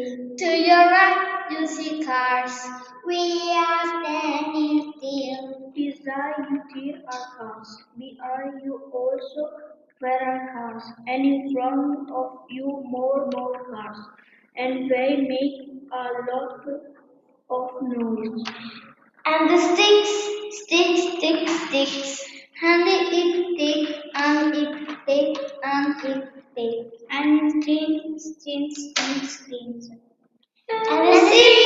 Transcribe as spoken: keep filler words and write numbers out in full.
To your right, you see cars. We are standing still. Beside you there are cars. Behind you also there are cars. And in front of you more more cars. And they make a lot of noise. And the sticks, sticks, sticks, sticks. And it sticks, and it sticks, and it sticks. And it stinks, stinks, stinks, stinks. And the